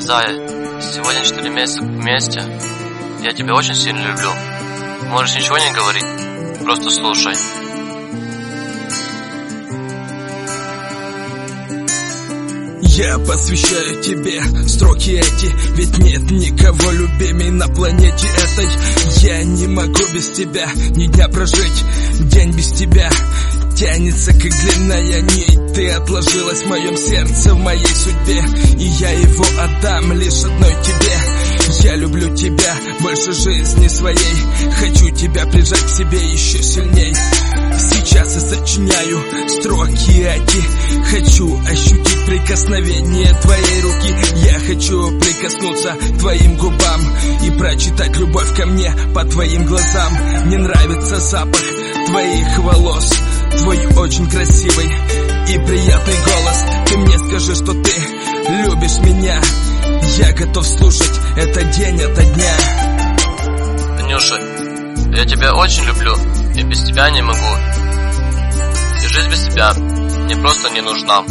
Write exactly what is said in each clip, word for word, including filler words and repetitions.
Зая, сегодня четыре месяца вместе. Я тебя очень сильно люблю. Можешь ничего не говорить, просто слушай. Я посвящаю тебе строки эти, ведь нет никого любимей на планете этой. Я не могу без тебя ни дня прожить, день без тебя тянется как длинная нить. Ты отложилась в моем сердце, в моей судьбе, и я его отдам лишь одной тебе. Я люблю тебя больше жизни своей, хочу тебя прижать к себе еще сильней. Сейчас я сочиняю строки эти, хочу ощутить прикосновение твоей руки. Я хочу прикоснуться к твоим губам и прочитать любовь ко мне по твоим глазам. Мне нравится запах твоих волос, твой очень красивый и приятный голос. Ты мне скажи, что ты любишь меня, я готов слушать это день ото дня. Танюша, я тебя очень люблю и без тебя не могу. И жизнь без тебя мне просто не нужна.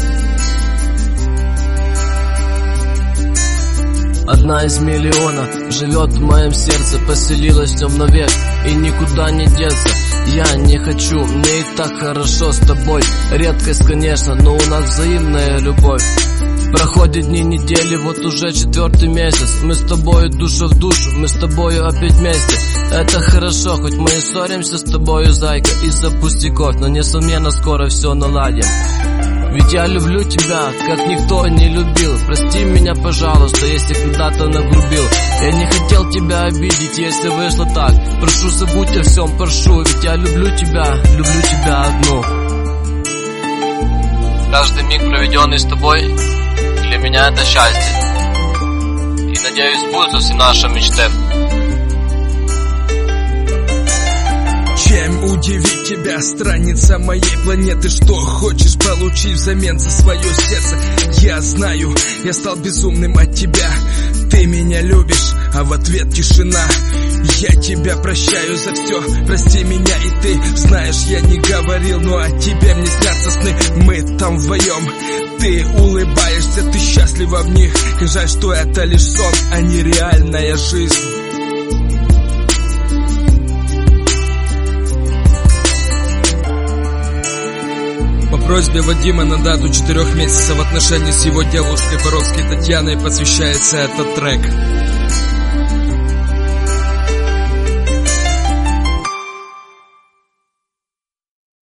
Одна из миллиона живет в моем сердце, поселилась в нем навек и никуда не деться. Я не хочу, мне и так хорошо с тобой. Редкость, конечно, но у нас взаимная любовь. Проходят дни, недели, вот уже четвертый месяц. Мы с тобою душа в душу, мы с тобою опять вместе. Это хорошо, хоть мы и ссоримся с тобою, зайка, из-за пустяков, но несомненно скоро все наладим. Ведь я люблю тебя, как никто не любил. Прости меня, пожалуйста, если когда-то нагрубил. Я не хотел тебя обидеть, если вышло так. Прошу, забудь о всем, прошу, ведь я люблю тебя, люблю тебя одну. Каждый миг, проведенный с тобой, для меня это счастье. И надеюсь, сбудутся все наши мечты. Чем удивить тебя, страница моей планеты? Что хочешь получить взамен за свое сердце? Я знаю, я стал безумным от тебя. Ты меня любишь, а в ответ тишина. Я тебя прощаю за все, прости меня и ты. Знаешь, я не говорил, но о тебе мне снятся сны. Мы там вдвоем, ты улыбаешься, ты счастлива в них. Жаль, что это лишь сон, а не реальная жизнь. По просьбе Вадима на дату четырех месяцев отношений с его девушкой Боровской Татьяной посвящается этот трек.